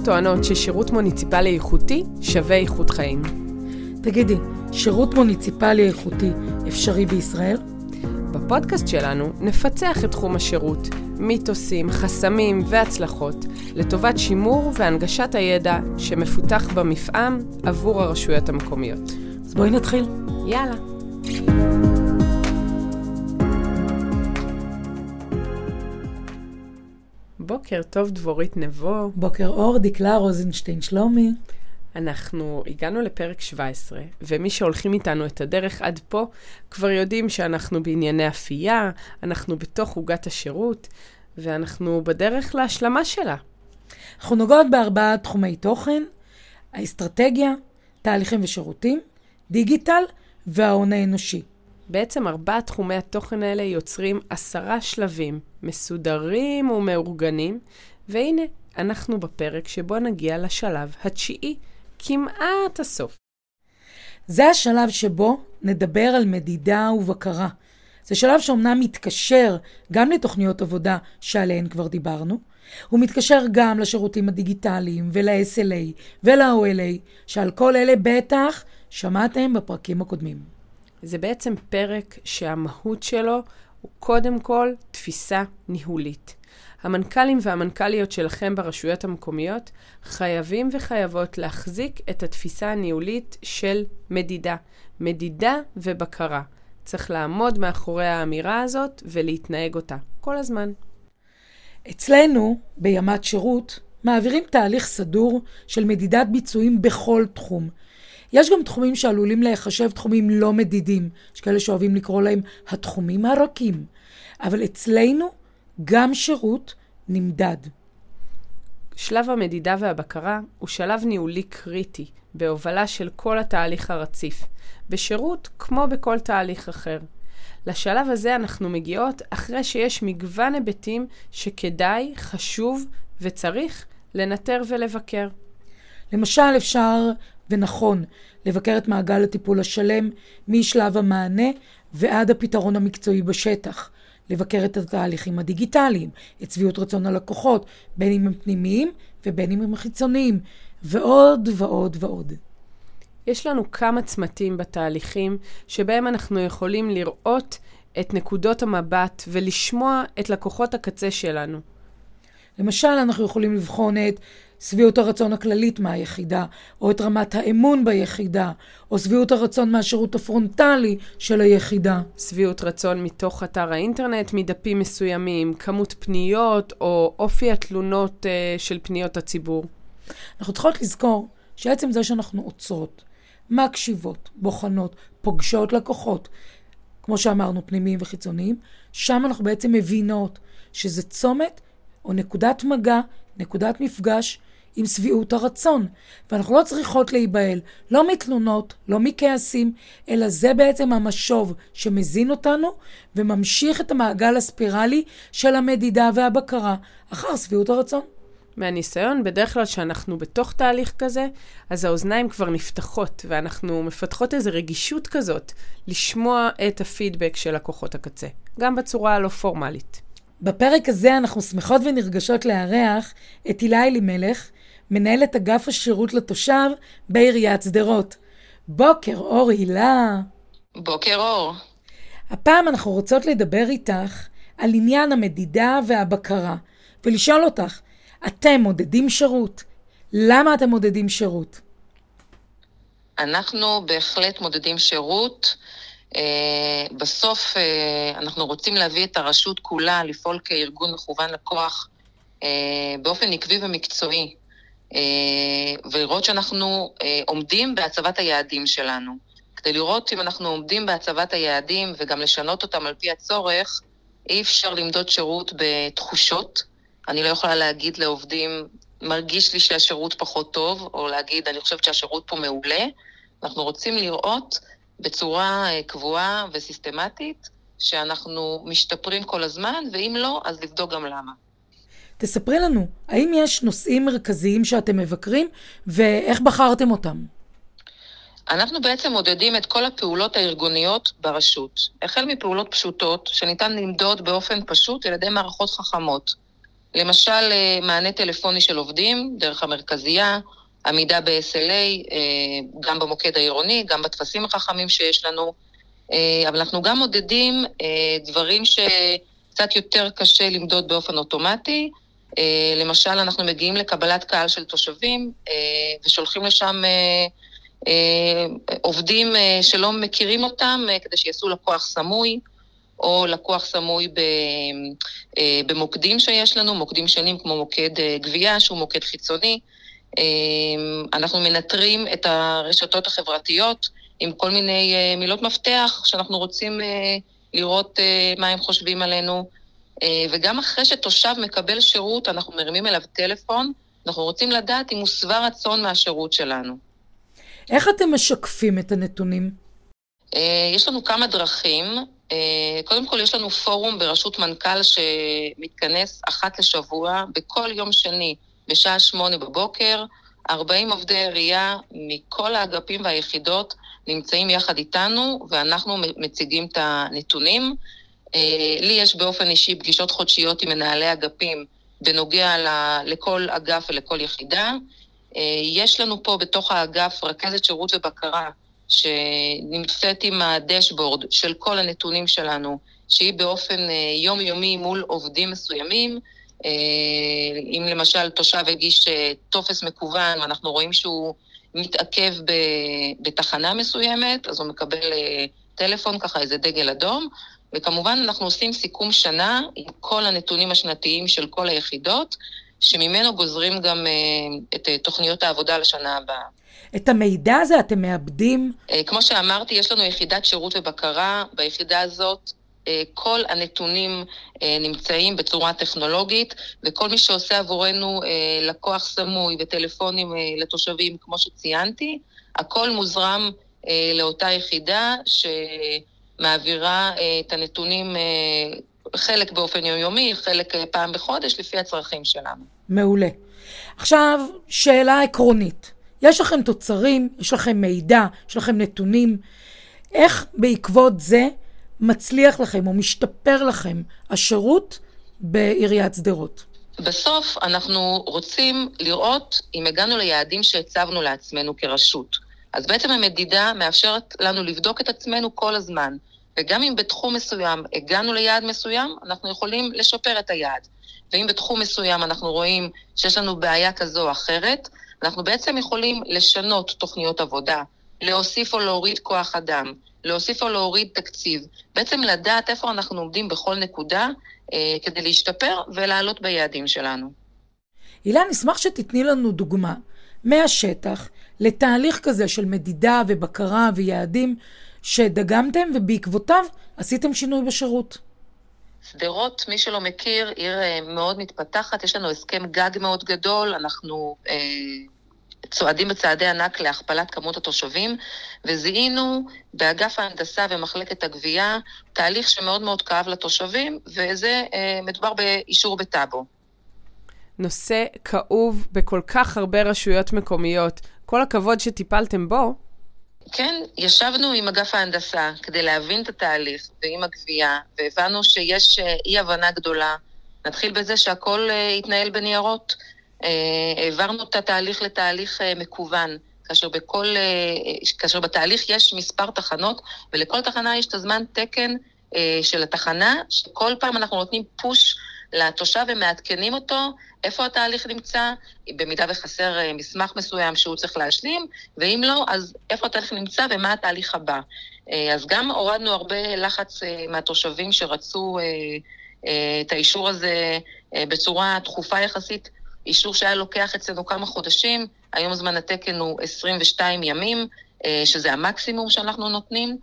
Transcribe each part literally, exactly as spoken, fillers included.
טוענות ששירות מוניציפלי איכותי שווה איכות חיים. תגידי, שירות מוניציפלי איכותי אפשרי בישראל? בפודקאסט שלנו נפצח את תחום השירות, מיתוסים, חסמים והצלחות, לטובת שימור והנגשת הידע שמפותח במפעם עבור הרשויות המקומיות. אז בואי נתחיל. יאללה. בוקר טוב דבורית נבו. בוקר אור, דקלה רוזנשטיין שלומי. אנחנו הגענו לפרק שבע עשרה, ומי שהולכים איתנו את הדרך עד פה, כבר יודעים שאנחנו בענייני אפייה, אנחנו בתוך עוגת השירות, ואנחנו בדרך להשלמה שלה. אנחנו נוגעות בארבעה תחומי תוכן, האסטרטגיה, תהליכים ושירותים, דיגיטל וההון האנושי. בעצם ארבעה תחומי התוכן האלה יוצרים עשרה שלבים, מסודרים ומאורגנים, והנה אנחנו בפרק שבו נגיע לשלב התשיעי, כמעט הסוף. זה השלב שבו נדבר על מדידה ובקרה. זה שלב שאומנם מתקשר גם לתוכניות עבודה שעליהן כבר דיברנו, הוא מתקשר גם לשירותים הדיגיטליים ול-אס אל איי ול-או אל איי, שעל כל אלה בטח שמעתם בפרקים הקודמים. זה בעצם פרק שהמהות שלו הוא קודם כל תפיסה ניהולית. המנכ"לים והמנכ"ליות שלכם ברשויות המקומיות חייבים וחייבות להחזיק את התפיסה הניהולית של מדידה. מדידה ובקרה. צריך לעמוד מאחורי האמירה הזאת ולהתנהג אותה כל הזמן. אצלנו, בימת שירות, מעבירים תהליך סדור של מדידת ביצועים בכל תחום. יש גם תחומים שעלולים להיחשב תחומים לא מדידים, יש כאלה שאוהבים לקרוא להם התחומים הרכים. אבל אצלנו גם שירות נמדד. שלב המדידה והבקרה הוא שלב ניהולי קריטי, בהובלה של כל התהליך הרציף. בשירות כמו בכל תהליך אחר. לשלב הזה אנחנו מגיעות אחרי שיש מגוון היבטים שכדאי, חשוב וצריך לנטר ולבקר. למשל אפשר ונכון לבקר את מעגל הטיפול השלם משלב המענה ועד הפתרון המקצועי בשטח. לבקר את התהליכים הדיגיטליים, את שביעות רצון הלקוחות, בין אם הם פנימיים ובין אם הם חיצוניים, ועוד ועוד ועוד. יש לנו כמה צמתים בתהליכים שבהם אנחנו יכולים לראות את נקודות המבט ולשמוע את לקוחות הקצה שלנו. למשל, אנחנו יכולים לבחון את שביעות הרצון הכללית מהיחידה, או את רמת האמון ביחידה, או שביעות הרצון מהשירות הפרונטלי של היחידה. שביעות רצון מתוך אתר האינטרנט, מדפים מסוימים, כמות פניות, או אופי התלונות uh, של פניות הציבור. אנחנו צריכות לזכור שעצם זה שאנחנו עוצרות, מקשיבות, בוחנות, פוגשות לקוחות, כמו שאמרנו, פנימיים וחיצוניים, שם אנחנו בעצם מבינות שזה צומת או נקודת מגע, נקודת מפגש עם שביעות הרצון. ואנחנו לא צריכות להיבהל, לא מתלונות, לא מכעסים, אלא זה בעצם המשוב שמזין אותנו וממשיך את המעגל הספירלי של המדידה והבקרה אחר שביעות הרצון. מהניסיון, בדרך כלל שאנחנו בתוך תהליך כזה, אז האוזניים כבר נפתחות, ואנחנו מפתחות איזו רגישות כזאת, לשמוע את הפידבק של לקוחות הקצה, גם בצורה הלא פורמלית. בפרק הזה אנחנו שמחות ונרגשות לארח את הילה אלימלך, מנהלת אגף השירות לתושב בעיריית שדרות. בוקר אור הילה. בוקר אור. הפעם אנחנו רוצות לדבר איתך על עניין המדידה והבקרה, ולשאול אותך, אתם מודדים שירות? למה אתם מודדים שירות? אנחנו בהחלט מודדים שירות. Uh, בסוף uh, אנחנו רוצים להביא את הרשות כולה לפעול כארגון מכוון לקוח uh, באופן עקבי ומקצועי, uh, ולראות שאנחנו uh, עומדים בהצבת היעדים שלנו. כדי לראות אם אנחנו עומדים בהצבת היעדים וגם לשנות אותם על פי הצורך, אי אפשר למדוד שירות בתחושות. אני לא יכולה להגיד לעובדים, מרגיש לי שהשירות פחות טוב, או להגיד, אני חושבת שהשירות פה מעולה. אנחנו רוצים לראות בצורה קבועה וסיסטמטית, שאנחנו משתפרים כל הזמן, ואם לא, אז לבדוק גם למה. תספרי לנו, האם יש נושאים מרכזיים שאתם מבקרים, ואיך בחרתם אותם? אנחנו בעצם מודדים את כל הפעולות הארגוניות ברשות. החל מפעולות פשוטות, שניתן למדוד באופן פשוט על ידי מערכות חכמות. למשל, מענה טלפוני של עובדים, דרך המרכזייה, עמידה ב-אס אל איי, גם במוקד העירוני, גם בטפסים החכמים שיש לנו, אבל אנחנו גם מודדים דברים שקצת יותר קשה למדוד באופן אוטומטי. למשל, אנחנו מגיעים לקבלת קהל של תושבים, ושולחים לשם עובדים שלא מכירים אותם, כדי שיעשו לקוח סמוי, או לקוח סמוי במוקדים שיש לנו, מוקדים שונים כמו מוקד גבייה, שהוא מוקד חיצוני. אנחנו מנטרים את הרשתות החברתיות עם כל מיני מילות מפתח שאנחנו רוצים לראות מה הם חושבים עלינו. וגם אחרי שתושב מקבל שירות, אנחנו מרימים אליו טלפון, אנחנו רוצים לדעת אם הוא שבע רצון מהשירות שלנו. איך אתם משקפים את הנתונים? יש לנו כמה דרכים. קודם כל, יש לנו פורום בראשות מנכ"ל שמתכנס אחת לשבוע, בכל יום שני, בשעה שמונה בבוקר, ארבעים עובדי עירייה מכל האגפים והיחידות נמצאים יחד איתנו, ואנחנו מציגים את הנתונים. לי יש באופן אישי פגישות חודשיות עם מנהלי אגפים, בנוגע לכל אגף ולכל יחידה. יש לנו פה בתוך האגף רכזת שירות ובקרה, שנמצאת עם הדשבורד של כל הנתונים שלנו, שהיא באופן יומיומי מול עובדים מסוימים. אם למשל תושב הגיש טופס מקוון, ואנחנו רואים שהוא מתעכב בתחנה מסוימת, אז הוא מקבל טלפון, ככה איזה דגל אדום, וכמובן אנחנו עושים סיכום שנה עם כל הנתונים השנתיים של כל היחידות, שממנו גוזרים גם את תוכניות העבודה לשנה הבאה. את המידע הזה אתם מאבדים? כמו שאמרתי, יש לנו יחידת שירות ובקרה. ביחידה הזאת כל הנתונים נמצאים בצורה טכנולוגית, וכל מי שעושה עבורנו לקוח סמוי וטלפונים לתושבים, כמו שציינתי, הכל מוזרם לאותה יחידה שמעבירה את הנתונים, חלק באופן יומיומי, חלק פעם בחודש, לפי הצרכים שלנו. מעולה. עכשיו, שאלה עקרונית. יש לכם תוצרים, יש לכם מידע, יש לכם נתונים. איך בעקבות זה מצליח לכם או משתפר לכם השירות בעיריית שדרות? בסוף אנחנו רוצים לראות אם הגענו ליעדים שהצבנו לעצמנו כרשות. אז בעצם המדידה מאפשרת לנו לבדוק את עצמנו כל הזמן. וגם אם בתחום מסוים הגענו ליעד מסוים, אנחנו יכולים לשפר את היעד. ואם בתחום מסוים אנחנו רואים שיש לנו בעיה כזו או אחרת, אנחנו בעצם יכולים לשנות תוכניות עבודה, להוסיף או להוריד כוח אדם, להוסיף או להוריד תקציב, בעצם לדעת איפה אנחנו עומדים בכל נקודה, אה, כדי להשתפר ולעלות ביעדים שלנו. אילן, נשמח שתתני לנו דוגמה מהשטח לתהליך כזה של מדידה ובקרה ויעדים שדגמתם ובעקבותיו עשיתם שינוי בשירות. שדרות, מי שלא מכיר, עיר מאוד מתפתחת, יש לנו הסכם גג מאוד גדול, אנחנו אה, צועדים בצעדי ענק להכפלת כמות התושבים, וזיהינו באגף ההנדסה ומחלקת הגבייה, תהליך שמאוד מאוד כאב לתושבים, וזה אה, מדובר באישור בטאבו. נושא כאוב בכל כך הרבה רשויות מקומיות, כל הכבוד שטיפלתם בו. כן, ישבנו עם אגף ההנדסה כדי להבין את התהליך ועם הגבייה, והבנו שיש אי הבנה גדולה. נתחיל בזה שהכל יתנהל בניירות. העברנו את התהליך לתהליך מקוון, כאשר, בכל, כאשר בתהליך יש מספר תחנות, ולכל תחנה יש את הזמן תקן של התחנה, שכל פעם אנחנו נותנים פוש לתושב ומעדכנים אותו, איפה התהליך נמצא, במידה וחסר מסמך מסוים שהוא צריך להשלים, ואם לא, אז איפה התהליך נמצא ומה התהליך הבא. אז גם הורדנו הרבה לחץ מהתושבים שרצו את האישור הזה בצורה דחופה יחסית, אישור שהיה לוקח אצלנו כמה חודשים, היום זמן התקן הוא עשרים ושתיים ימים, שזה המקסימום שאנחנו נותנים,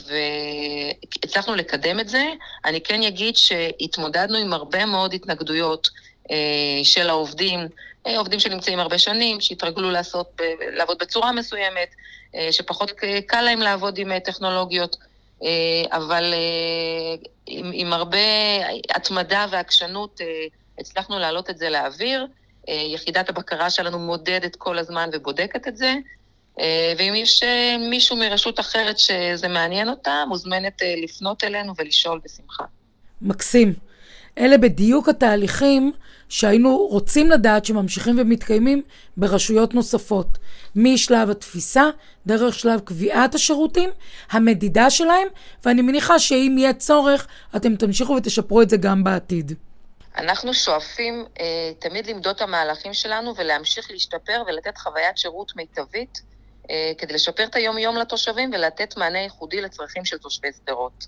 והצלחנו לקדם את זה. אני כן אגיד שהתמודדנו עם הרבה מאוד התנגדויות של העובדים, עובדים שנמצאים הרבה שנים, שהתרגלו לעשות, לעבוד בצורה מסוימת, שפחות קל להם לעבוד עם טכנולוגיות, אבל עם, עם הרבה התמדה והקשנות הצלחנו להעלות את זה לאוויר. יחידת הבקרה שלנו מודדת כל הזמן ובודקת את זה, ואם יש מישהו מרשות אחרת שזה מעניין אותה, מוזמנת לפנות אלינו ולשאול בשמחה. מקסים. אלה בדיוק התהליכים שהיינו רוצים לדעת שממשיכים ומתקיימים ברשויות נוספות. משלב התפיסה, דרך שלב קביעת השירותים, המדידה שלהם, ואני מניחה שאם יהיה צורך, אתם תמשיכו ותשפרו את זה גם בעתיד. אנחנו שואפים אה, תמיד למדוד את המהלכים שלנו ולהמשיך להשתפר ולתת חוויית שירות מיטבית, אה, כדי לשפר את היום-יום לתושבים ולתת מענה ייחודי לצרכים של תושבי שדרות.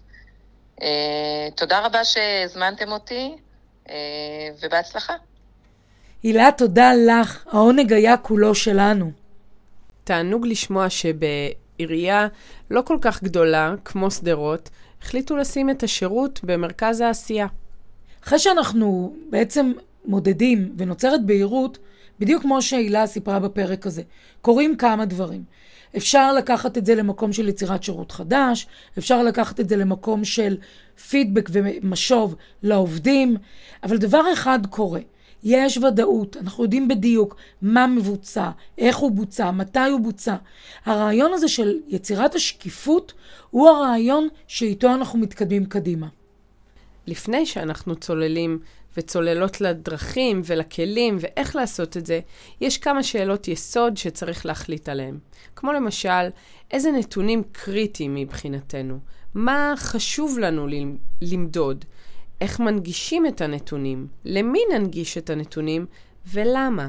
אה, תודה רבה שהזמנתם אותי, אה, ובהצלחה. הילה, תודה לך, העונג היה כולו שלנו. תענוג לשמוע שבעירייה לא כל כך גדולה, כמו שדרות, החליטו לשים את השירות במרכז העשייה. אחרי שאנחנו בעצם מודדים ונוצרת בהירות, בדיוק כמו שהילה סיפרה בפרק הזה, קורים כמה דברים. אפשר לקחת את זה למקום של יצירת שירות חדש, אפשר לקחת את זה למקום של פידבק ומשוב לעובדים, אבל דבר אחד קורה, יש ודאות, אנחנו יודעים בדיוק מה מבוצע, איך הוא בוצע, מתי הוא בוצע. הרעיון הזה של יצירת השקיפות הוא הרעיון שאיתו אנחנו מתקדמים קדימה. לפני שאנחנו צוללים וצוללות לדרכים ולכלים ואיך לעשות את זה, יש כמה שאלות יסוד שצריך להחליט עליהם. כמו למשל, איזה נתונים קריטיים מבחינתנו? מה חשוב לנו למדוד? איך מנגישים את הנתונים? למי ננגיש את הנתונים? ולמה?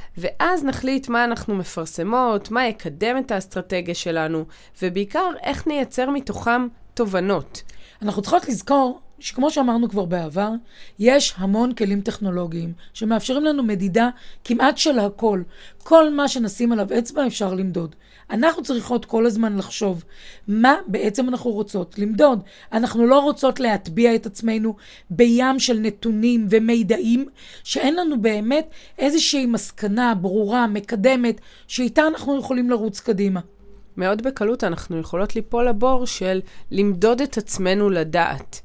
ואז נחליט מה אנחנו מפרסמות, מה יקדם את האסטרטגיה שלנו, ובעיקר איך נייצר מתוכם תובנות. אנחנו צריכות לזכור שכמו שאמרנו כבר בעבר, יש המון כלים טכנולוגיים שמאפשרים לנו מדידה כמעט של הכל. כל מה שנשים עליו אצבע אפשר למדוד. אנחנו צריכות כל הזמן לחשוב מה בעצם אנחנו רוצות למדוד. אנחנו לא רוצות להטביע את עצמנו בים של נתונים ומידעים, שאין לנו באמת איזושהי מסקנה ברורה, מקדמת, שאיתה אנחנו יכולים לרוץ קדימה. מאוד בקלות אנחנו יכולות ליפול לבור של למדוד את עצמנו לדעת.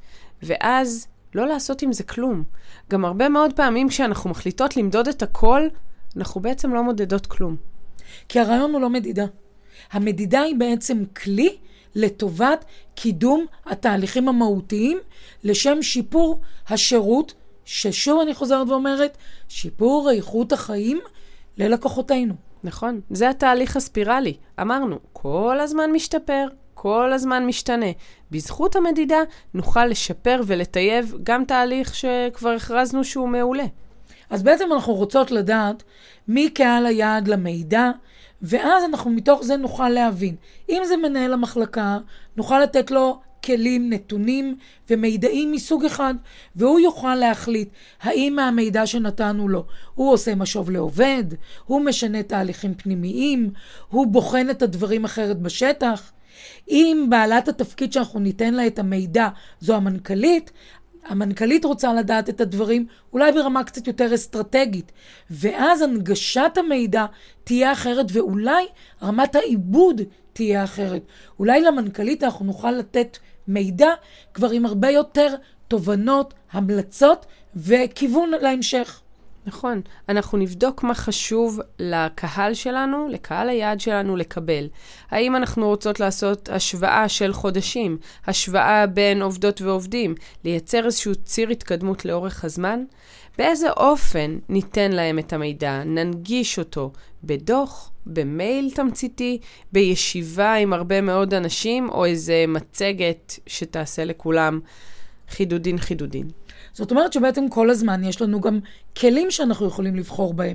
ואז לא לעשות עם זה כלום. גם הרבה מאוד פעמים כשאנחנו מחליטות למדוד את הכל, אנחנו בעצם לא מודדות כלום. כי הרעיון הוא לא מדידה. המדידה היא בעצם כלי לטובת קידום התהליכים המהותיים, לשם שיפור השירות, ששוב אני חוזרת ואומרת, שיפור איכות החיים ללקוחותינו. נכון, זה התהליך הספירלי. אמרנו, כל הזמן משתפר, כל הזמן משתנה. בזכות המדידה נוכל לשפר ולטייב גם תהליך שכבר הכרזנו שהוא מעולה. אז בעצם אנחנו רוצות לדעת מי קהל היעד למידע, ואז אנחנו מתוך זה נוכל להבין. אם זה מנהל המחלקה, נוכל לתת לו כלים, נתונים ומידעים מסוג אחד, והוא יוכל להחליט האם מהמידע שנתנו לו הוא עושה משוב לעובד, הוא משנה תהליכים פנימיים, הוא בוחן את הדברים אחרת בשטח. אם בעלת התפקיד שאנחנו ניתן לה את המידע זו המנכ"לית, המנכ"לית רוצה לדעת את הדברים אולי ברמה קצת יותר אסטרטגית, ואז הנגשת המידע תהיה אחרת, ואולי רמת העיבוד תהיה אחרת. אולי למנכ"לית אנחנו נוכל לתת מידע כבר עם הרבה יותר תובנות, המלצות וכיוון להמשך. נכון, אנחנו נבדוק מה חשוב לקהל שלנו, לקהל היעד שלנו לקבל. האם אנחנו רוצות לעשות השוואה של חודשים, השוואה בין עובדות ועובדים, לייצר איזשהו ציר התקדמות לאורך הזמן? באיזה אופן ניתן להם את המידע? ננגיש אותו בדוח, במייל תמציתי, בישיבה עם הרבה מאוד אנשים, או איזה מצגת שתעשה לכולם חידודין חידודין. זאת אומרת שבעצם כל הזמן יש לנו גם כלים שאנחנו יכולים לבחור בהם,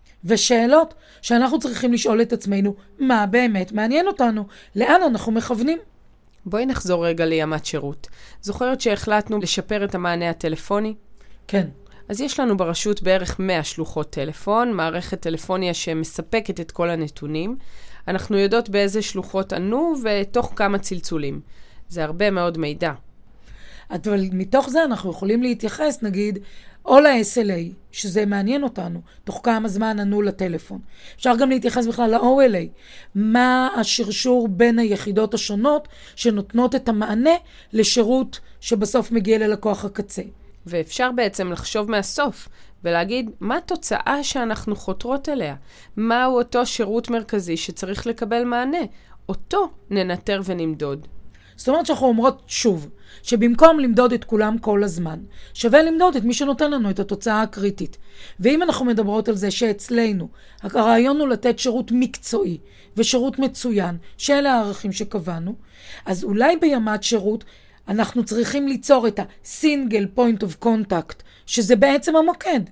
ושאלות שאנחנו צריכים לשאול את עצמנו, מה באמת מעניין אותנו, לאן אנחנו מכוונים. בואי נחזור רגע לימת שירות. זוכרת שהחלטנו לשפר את המענה הטלפוני? כן. אז יש לנו ברשות בערך מאה שלוחות טלפון, מערכת טלפוניה שמספקת את כל הנתונים. אנחנו יודעות באיזה שלוחות ענו ותוך כמה צלצולים. זה הרבה מאוד מידע. אבל מתוך זה אנחנו יכולים להתייחס, נגיד, או ל-אס אל איי, שזה מעניין אותנו, תוך כמה זמן ענו לטלפון. אפשר גם להתייחס בכלל ל-או אל איי, מה השרשור בין היחידות השונות שנותנות את המענה לשירות שבסוף מגיע ללקוח הקצה. ואפשר בעצם לחשוב מהסוף ולהגיד מה התוצאה שאנחנו חותרות אליה, מהו אותו שירות מרכזי שצריך לקבל מענה, אותו ננטר ונמדוד. זאת אומרת שאנחנו אומרות שוב, שבמקום למדוד את כולם כל הזמן, שווה למדוד את מי שנותן לנו את התוצאה הקריטית. ואם אנחנו מדברות על זה שאצלנו, הרעיון הוא לתת שירות מקצועי ושירות מצוין, שאלה הערכים שקבענו, אז אולי בימת שירות אנחנו צריכים ליצור את ה-single point of contact, שזה בעצם המוקד.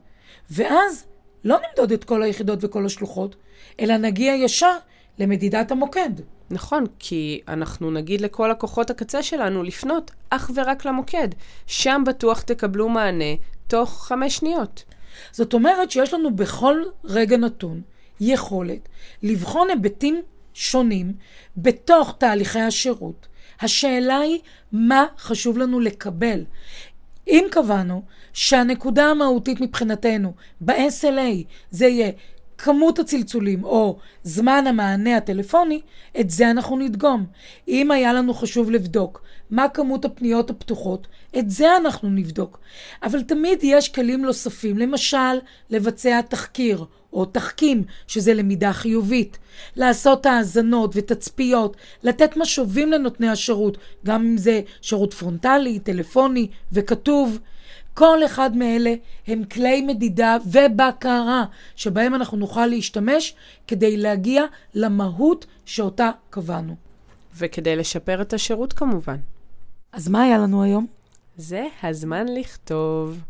ואז לא נמדוד את כל היחידות וכל השלוחות, אלא נגיע ישר למדידת המוקד. נכון, כי אנחנו נגיד לכל לקוחות הקצה שלנו לפנות אך ורק למוקד. שם בטוח תקבלו מענה תוך חמש שניות. זאת אומרת שיש לנו בכל רגע נתון יכולת לבחון היבטים שונים בתוך תהליכי השירות. השאלה היא מה חשוב לנו לקבל. אם קבענו שהנקודה המהותית מבחינתנו ב-אס אל איי זה יהיה כמות הצלצולים או זמן המענה הטלפוני, את זה אנחנו נדגום. אם היה לנו חשוב לבדוק מה כמות הפניות הפתוחות, את זה אנחנו נבדוק. אבל תמיד יש כלים נוספים, למשל לבצע תחקיר או תחכים, שזה למידה חיובית, לעשות האזנות ותצפיות, לתת משובים לנותני השירות, גם אם זה שירות פרונטלי, טלפוני וכתוב. כל אחד מאלה הם כלי מדידה ובקרה שבהם אנחנו נוכל להשתמש כדי להגיע למהות שאותה קבענו. וכדי לשפר את השירות כמובן. אז מה היה לנו היום? זה הזמן לכתוב.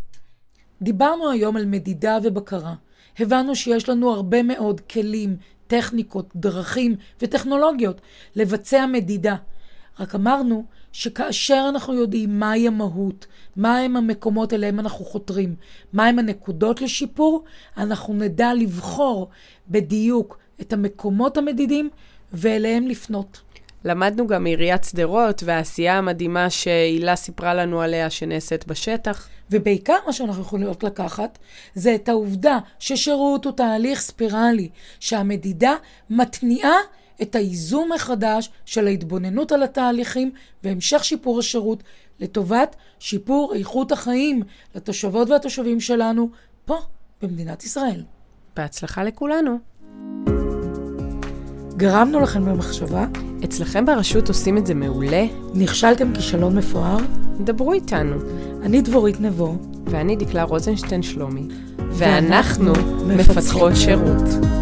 דיברנו היום על מדידה ובקרה. הבנו שיש לנו הרבה מאוד כלים, טכניקות, דרכים וטכנולוגיות לבצע מדידה. רק אמרנו שכאשר אנחנו יודעים מהי המהות, מהם המקומות אליהם אנחנו חותרים, מהם הנקודות לשיפור, אנחנו נדע לבחור בדיוק את המקומות המדידים ואליהם לפנות. למדנו גם מעיריית שדרות והעשייה המדהימה שהילה סיפרה לנו עליה שנעשית בשטח. ובעיקר מה שאנחנו יכולות לקחת זה את העובדה ששירות הוא תהליך ספירלי, שהמדידה מתניעה את האיזון מחדש של ההתבוננות על התהליכים והמשך שיפור השירות לטובת שיפור איכות החיים לתושבות והתושבים שלנו פה במדינת ישראל. בהצלחה לכולנו. גרמנו לכם במחשבה? אצלכם ברשות עושים את זה מעולה? נכשלתם כישלון מפואר? דברו איתנו. אני דבורית נבו. ואני דקלה רוזנשטיין שלומי. ואנחנו מפתחות שירות.